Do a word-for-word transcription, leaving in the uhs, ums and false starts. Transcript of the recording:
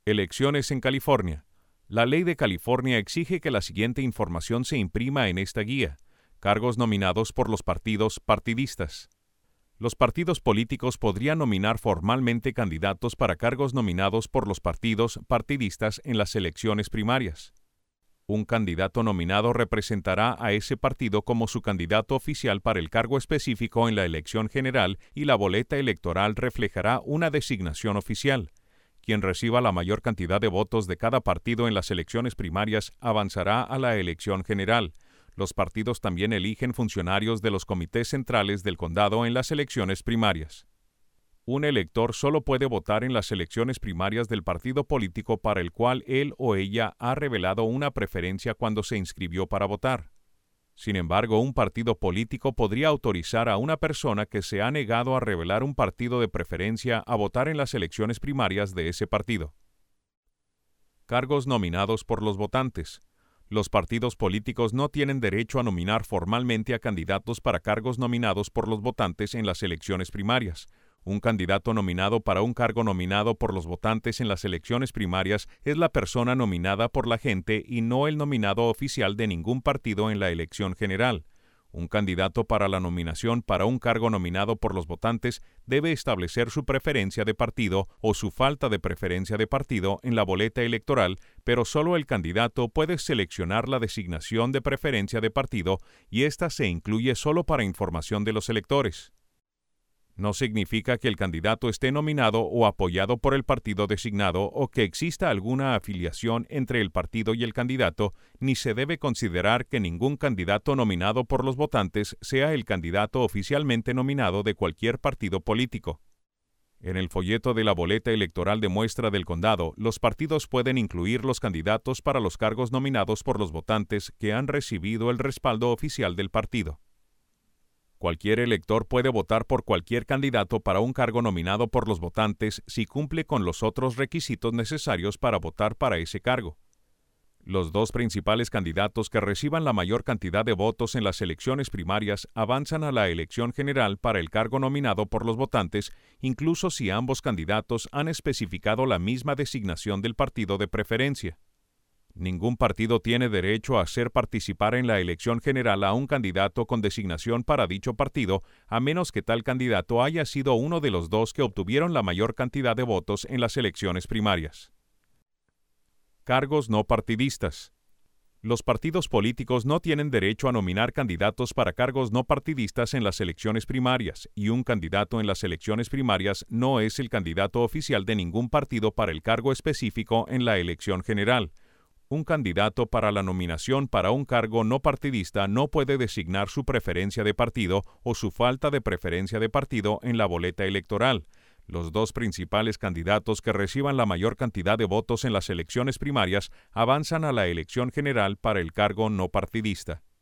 Elecciones en California. La ley de California exige que la siguiente información se imprima en esta guía: cargos nominados por los partidos partidistas. Los partidos políticos podrían nominar formalmente candidatos para cargos nominados por los partidos partidistas en las elecciones primarias. Un candidato nominado representará a ese partido como su candidato oficial para el cargo específico en la elección general y la boleta electoral reflejará una designación oficial. Quien reciba la mayor cantidad de votos de cada partido en las elecciones primarias avanzará a la elección general. Los partidos también eligen funcionarios de los comités centrales del condado en las elecciones primarias. Un elector solo puede votar en las elecciones primarias del partido político para el cual él o ella ha revelado una preferencia cuando se inscribió para votar. Sin embargo, un partido político podría autorizar a una persona que se ha negado a revelar un partido de preferencia a votar en las elecciones primarias de ese partido. Cargos nominados por los votantes. Los partidos políticos no tienen derecho a nominar formalmente a candidatos para cargos nominados por los votantes en las elecciones primarias. Un candidato nominado para un cargo nominado por los votantes en las elecciones primarias es la persona nominada por la gente y no el nominado oficial de ningún partido en la elección general. Un candidato para la nominación para un cargo nominado por los votantes debe establecer su preferencia de partido o su falta de preferencia de partido en la boleta electoral, pero solo el candidato puede seleccionar la designación de preferencia de partido y ésta se incluye solo para información de los electores. No significa que el candidato esté nominado o apoyado por el partido designado o que exista alguna afiliación entre el partido y el candidato, ni se debe considerar que ningún candidato nominado por los votantes sea el candidato oficialmente nominado de cualquier partido político. En el folleto de la boleta electoral de muestra del condado, los partidos pueden incluir los candidatos para los cargos nominados por los votantes que han recibido el respaldo oficial del partido. Cualquier elector puede votar por cualquier candidato para un cargo nominado por los votantes si cumple con los otros requisitos necesarios para votar para ese cargo. Los dos principales candidatos que reciban la mayor cantidad de votos en las elecciones primarias avanzan a la elección general para el cargo nominado por los votantes, incluso si ambos candidatos han especificado la misma designación del partido de preferencia. Ningún partido tiene derecho a hacer participar en la elección general a un candidato con designación para dicho partido, a menos que tal candidato haya sido uno de los dos que obtuvieron la mayor cantidad de votos en las elecciones primarias. Cargos no partidistas. Los partidos políticos no tienen derecho a nominar candidatos para cargos no partidistas en las elecciones primarias, y un candidato en las elecciones primarias no es el candidato oficial de ningún partido para el cargo específico en la elección general. Un candidato para la nominación para un cargo no partidista no puede designar su preferencia de partido o su falta de preferencia de partido en la boleta electoral. Los dos principales candidatos que reciban la mayor cantidad de votos en las elecciones primarias avanzan a la elección general para el cargo no partidista.